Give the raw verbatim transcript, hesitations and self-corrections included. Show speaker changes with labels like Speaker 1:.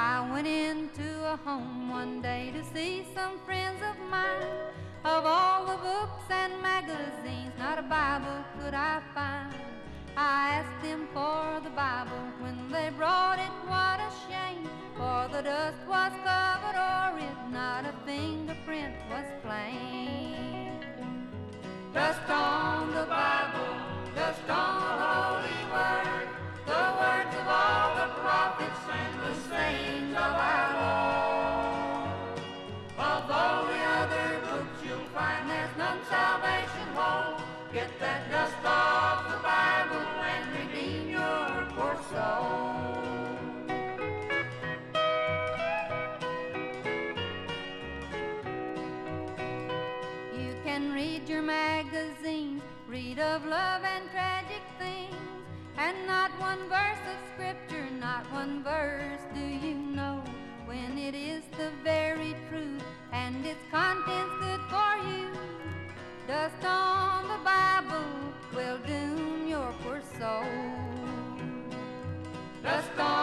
Speaker 1: I went into a home one day to see some friends of mine. Of all the books and magazines, not a Bible could I find. I asked them for the Bible. When they brought it, what a shame, for the dust was covered o'er it, not a fingerprint was plain. Dust on the Bible, dust on the Holy Word, the words of all the prophets and the sayings of our Lord. Although the other books you'll find there's none salvation whole, get that dust off the Bible and redeem your poor soul. You can read your magazines, read of love and tragic things, and not one verse of scripture, not one verse do you know, when it is the very truth and its contents good for you. Dust on the Bible will doom your poor soul. Dust on